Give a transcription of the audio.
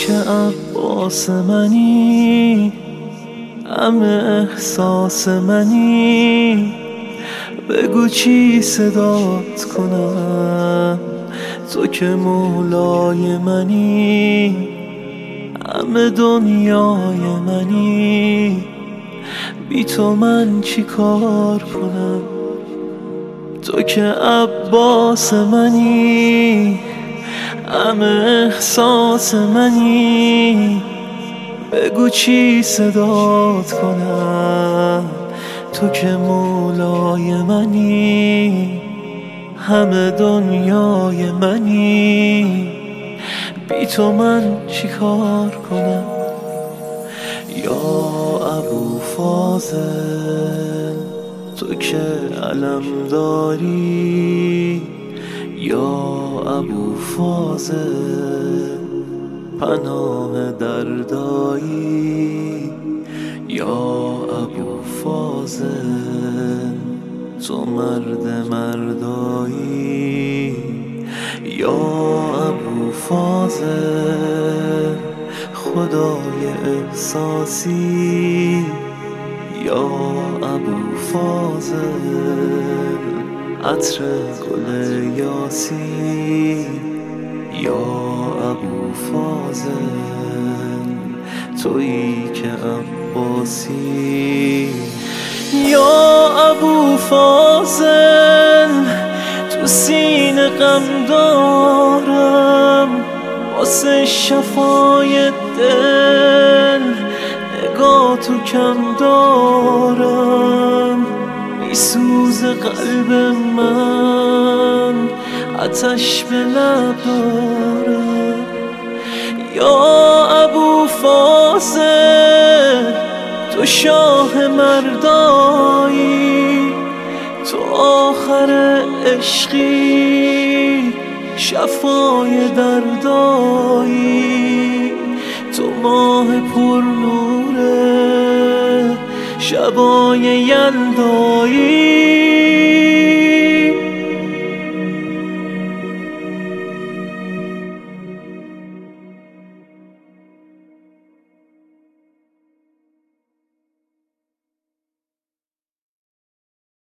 که عباس منی، همه احساس منی. بگو چی صدات کنم، تو که مولای منی، همه دنیای منی. بی تو من چی کار کنم، تو که عباس منی، همه احساس منی. بگو چی صدات کنم، تو که مولای منی، همه دنیای منی. بی تو من چی کار کنم. یا ابو فاضل تو که علم داری، یا ابو فاضل پناه دردایی. یا ابو فاضل تو مرد مردایی. یا ابو فاضل خدای احساسی. یا ابو فاضل عطر گل یاسی. یا ابو فاضل تویی که عباسی. یا ابو فاضل تو سینه غم دارم، واسه شفای دل نگاه تو کم دارم. میسوز قلب من آتش به لب دارم. یا ابو فاضل تو شاه مردایی، تو آخر عشقی شفای دردایی. تو ماه پر نوره شبای یلدایی.